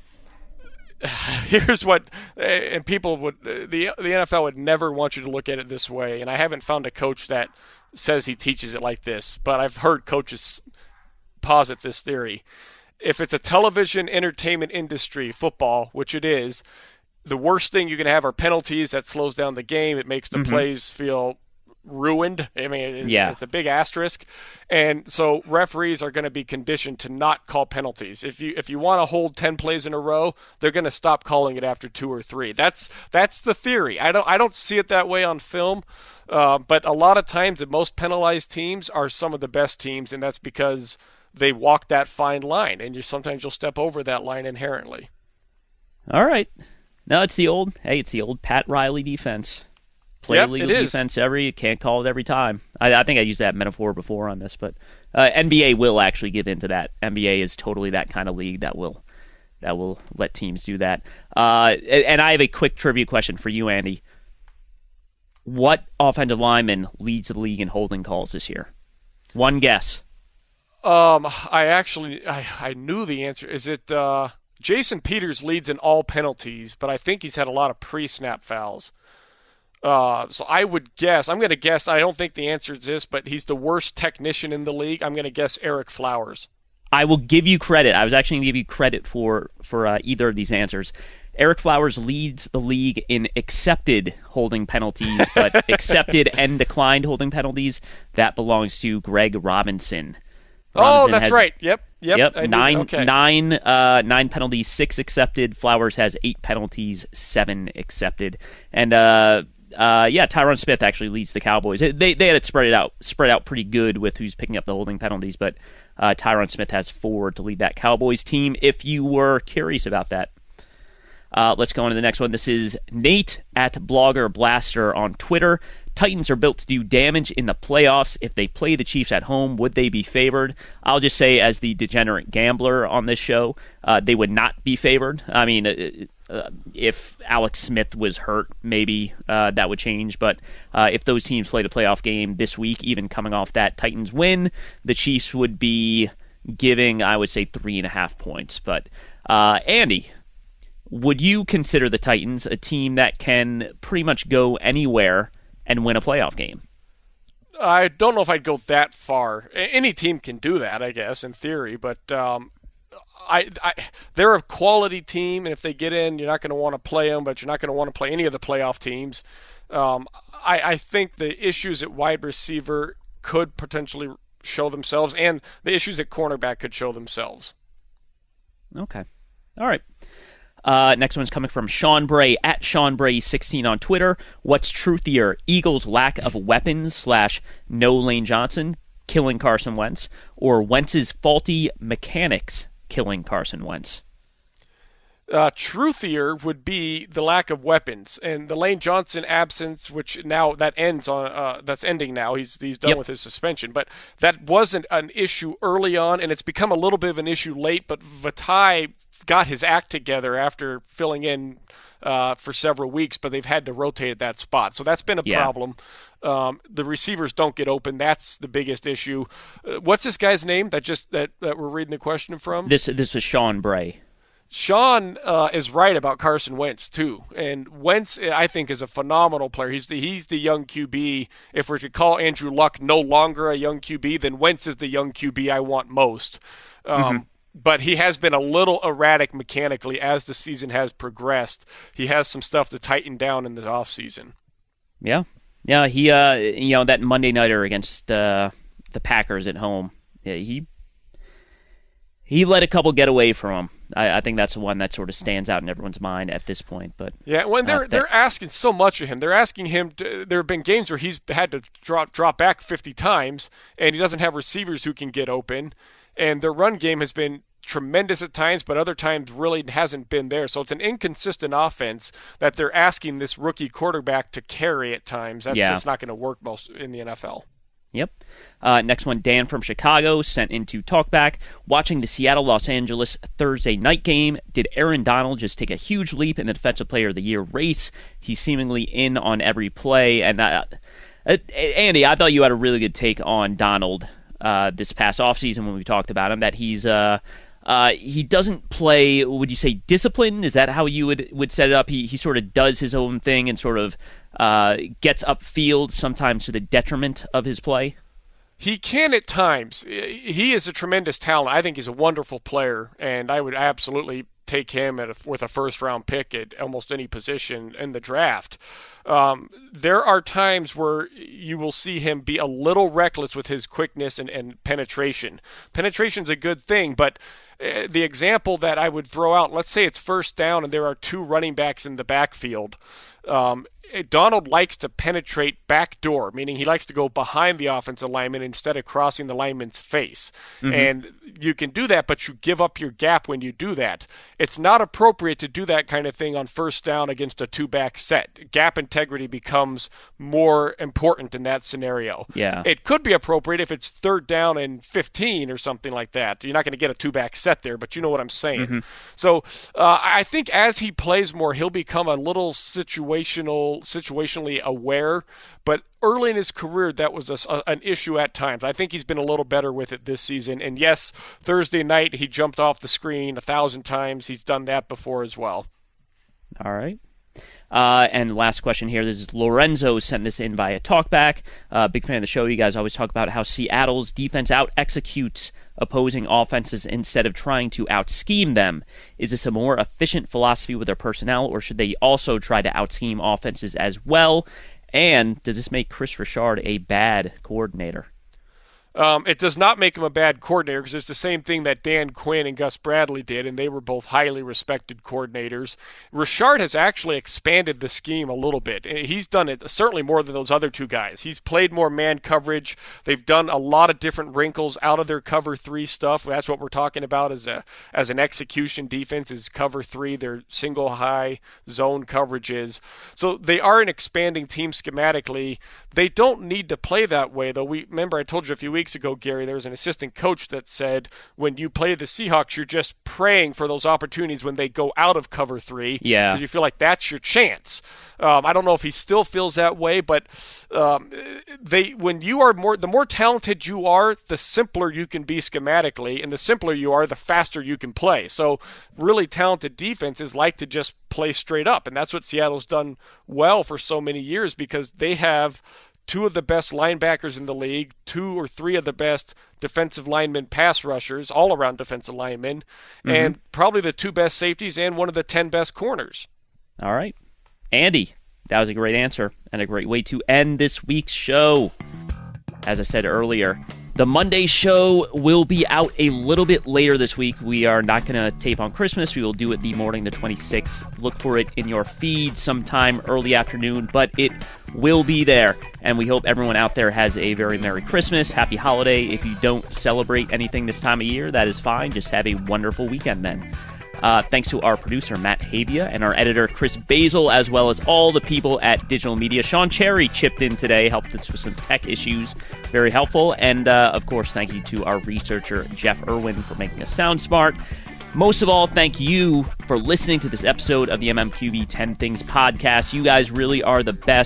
here's what, and people would, the the N F L would never want you to look at it this way, and I haven't found a coach that says he teaches it like this, but I've heard coaches posit this theory. If it's a television entertainment industry, football, which it is, the worst thing you can have are penalties. That slows down the game. It makes the mm-hmm. plays feel ruined. I mean, it's,
yeah.
it's a big asterisk. And so referees are going to be conditioned to not call penalties. If you if you want to hold ten plays in a row, they're going to stop calling it after two or three. That's that's the theory. I don't I don't see it that way on film. Uh, but a lot of times the most penalized teams are some of the best teams, and that's because they walk that fine line, and you sometimes you'll step over that line inherently.
All right. No, it's the old, hey, it's the old Pat Riley defense. Play
yep,
legal defense every, you can't call it every time. I, I think I used that metaphor before on this, but uh, N B A will actually give into that. N B A is totally that kind of league that will that will let teams do that. Uh, and I have a quick trivia question for you, Andy. What offensive lineman leads the league in holding calls this year? One guess.
Um, I actually, I, I knew the answer. Is it, uh... Jason Peters leads in all penalties, but I think he's had a lot of pre-snap fouls. Uh, so I would guess, I'm going to guess, I don't think the answer is this, but he's the worst technician in the league. I'm going to guess Eric Flowers.
I will give you credit. I was actually going to give you credit for, for uh, either of these answers. Eric Flowers leads the league in accepted holding penalties, but accepted and declined holding penalties, that belongs to Greg Robinson. Robinson
oh, that's
has,
right. Yep. Yep.
Yep. Nine, okay. nine, uh, nine penalties, six accepted. Flowers has eight penalties, seven accepted. And uh, uh, yeah, Tyron Smith actually leads the Cowboys. They they had it spread it out spread out pretty good with who's picking up the holding penalties, but uh, Tyron Smith has four to lead that Cowboys team. If you were curious about that. Uh, let's go on to the next one. This is Nate at Blogger Blaster on Twitter. Titans are built to do damage in the playoffs. If they play the Chiefs at home, would they be favored? I'll just say, as the degenerate gambler on this show, uh, they would not be favored. I mean, uh, uh, if Alex Smith was hurt, maybe uh, that would change. But uh, if those teams played a playoff game this week, even coming off that Titans win, the Chiefs would be giving, I would say, three and a half points. But uh, Andy, would you consider the Titans a team that can pretty much go anywhere and win a playoff game?
I don't know if I'd go that far. Any team can do that, I guess, in theory. But um, I, I, they're a quality team, and if they get in, you're not going to want to play them, but you're not going to want to play any of the playoff teams. Um, I, I think the issues at wide receiver could potentially show themselves, and the issues at cornerback could show themselves.
Okay. All right. Uh, next one's coming from Sean Bray at Sean Bray sixteen on Twitter. What's truthier, Eagles' lack of weapons slash no Lane Johnson killing Carson Wentz, or Wentz's faulty mechanics killing Carson Wentz?
Uh, truthier would be the lack of weapons and the Lane Johnson absence, which now that ends on uh, that's ending now. He's he's done
yep.
with his suspension, but that wasn't an issue early on, and it's become a little bit of an issue late. But Vitae got his act together after filling in uh, for several weeks, but they've had to rotate at that spot. So that's been a
yeah.
problem. Um, the receivers don't get open. That's the biggest issue. Uh, what's this guy's name that just that, that we're reading the question from?
This this is Sean Bray.
Sean uh, is right about Carson Wentz too, and Wentz I think is a phenomenal player. He's the he's the young Q B. If we're to call Andrew Luck no longer a young Q B, then Wentz is the young Q B I want most. Um, mm-hmm. But he has been a little erratic mechanically as the season has progressed. He has some stuff to tighten down in the offseason.
Yeah, yeah. He uh, you know that Monday nighter against uh, the Packers at home, yeah, he he let a couple get away from him. I, I think that's the one that sort of stands out in everyone's mind at this point. But
yeah, when they're uh, that, they're asking so much of him, they're asking him. To, there have been games where he's had to drop drop back fifty times, and he doesn't have receivers who can get open. And their run game has been tremendous at times, but other times really hasn't been there. So it's an inconsistent offense that they're asking this rookie quarterback to carry at times. That's
yeah.
just not going to work most in the N F L.
Yep. Uh, next one, Dan from Chicago sent into Talkback. Watching the Seattle-Los Angeles Thursday night game, did Aaron Donald just take a huge leap in the Defensive Player of the Year race? He's seemingly in on every play. And uh, uh, Andy, I thought you had a really good take on Donald uh, this past offseason when we talked about him, that he's uh, uh, he doesn't play, would you say, discipline? Is that how you would, would set it up? He, he sort of does his own thing and sort of Uh, gets upfield, sometimes to the detriment of his play?
He can at times. He is a tremendous talent. I think he's a wonderful player, and I would absolutely take him at a, with a first-round pick at almost any position in the draft. Um, there are times where you will see him be a little reckless with his quickness and, and penetration. Penetration's a good thing, but uh, the example that I would throw out, let's say it's first down and there are two running backs in the backfield. Um, Donald likes to penetrate backdoor, meaning he likes to go behind the offensive lineman instead of crossing the lineman's face. Mm-hmm. And you can do that, but you give up your gap when you do that. It's not appropriate to do that kind of thing on first down against a two-back set. Gap integrity becomes more important in that scenario.
Yeah.
It could be appropriate if it's third down and fifteen or something like that. You're not going to get a two-back set there, but you know what I'm saying. Mm-hmm. So uh, I think as he plays more, he'll become a little situational situationally aware, but early in his career that was a, an issue at times. I think he's been a little better with it this season, and yes, Thursday night he jumped off the screen a thousand times. He's done that before as well.
All right. Uh, and last question here. This is Lorenzo sent this in via Talkback. Uh, big fan of the show. You guys always talk about how Seattle's defense out-executes opposing offenses instead of trying to out-scheme them. Is this a more efficient philosophy with their personnel, or should they also try to out-scheme offenses as well? And does this make Chris Richard a bad coordinator?
Um, it does not make him a bad coordinator because it's the same thing that Dan Quinn and Gus Bradley did, and they were both highly respected coordinators. Richard has actually expanded the scheme a little bit. He's done it certainly more than those other two guys. He's played more man coverage. They've done a lot of different wrinkles out of their cover three stuff. That's what we're talking about as a as an execution defense is cover three, their single high zone coverages. So they are an expanding team schematically. They don't need to play that way, though. We remember I told you a few weeks ago, Gary, there was an assistant coach that said when you play the Seahawks, you're just praying for those opportunities when they go out of cover three.
Yeah.
Because you feel like that's your chance. Um, I don't know if he still feels that way, but um, they when you are more, the more talented you are, the simpler you can be schematically, and the simpler you are, the faster you can play. So really talented defenses like to just play straight up, and that's what Seattle's done well for so many years because they have two of the best linebackers in the league, two or three of the best defensive linemen pass rushers, all-around defensive linemen, mm-hmm. and probably the two best safeties and one of the ten best corners.
All right. Andy, that was a great answer and a great way to end this week's show. As I said earlier, the Monday show will be out a little bit later this week. We are not going to tape on Christmas. We will do it the morning the twenty-sixth. Look for it in your feed sometime early afternoon, but it will be there. And we hope everyone out there has a very Merry Christmas, Happy Holiday. If you don't celebrate anything this time of year, that is fine. Just have a wonderful weekend then. Uh, thanks to our producer, Matt Havia, and our editor, Chris Basil, as well as all the people at Digital Media. Sean Cherry chipped in today, helped us with some tech issues. Very helpful. And, uh, of course, thank you to our researcher, Jeff Irwin, for making us sound smart. Most of all, thank you for listening to this episode of the M M Q B ten Things podcast. You guys really are the best,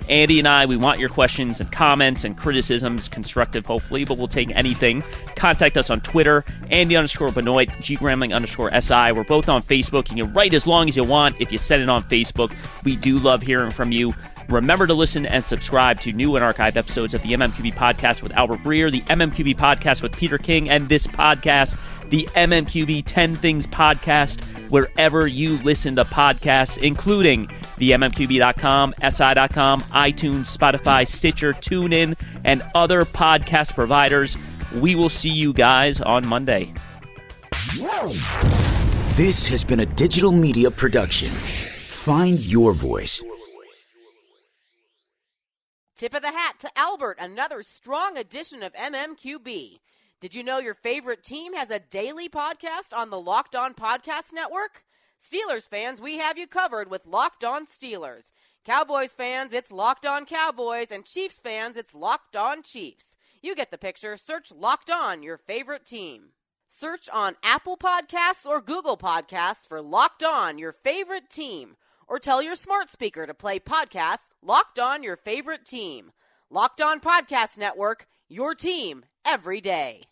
Andy and I, we want your questions and comments and criticisms, constructive hopefully, but we'll take anything. Contact us on Twitter, Andy underscore Benoit, G Grambling underscore S I. We're both on Facebook. You can write as long as you want if you send it on Facebook. We do love hearing from you. Remember to listen and subscribe to new and archived episodes of the M M Q B Podcast with Albert Breer, the M M Q B Podcast with Peter King, and this podcast, the M M Q B ten Things Podcast, wherever you listen to podcasts, including the M M Q B dot com, S I dot com, iTunes, Spotify, Stitcher, TuneIn, and other podcast providers. We will see you guys on Monday.
This has been a digital media production. Find your voice.
Tip of the hat to Albert, another strong edition of M M Q B. Did you know your favorite team has a daily podcast on the Locked On Podcast Network? Steelers fans, we have you covered with Locked On Steelers. Cowboys fans, it's Locked On Cowboys. And Chiefs fans, it's Locked On Chiefs. You get the picture. Search Locked On, your favorite team. Search on Apple Podcasts or Google Podcasts for Locked On, your favorite team. Or tell your smart speaker to play podcasts Locked On, your favorite team. Locked On Podcast Network, your team every day.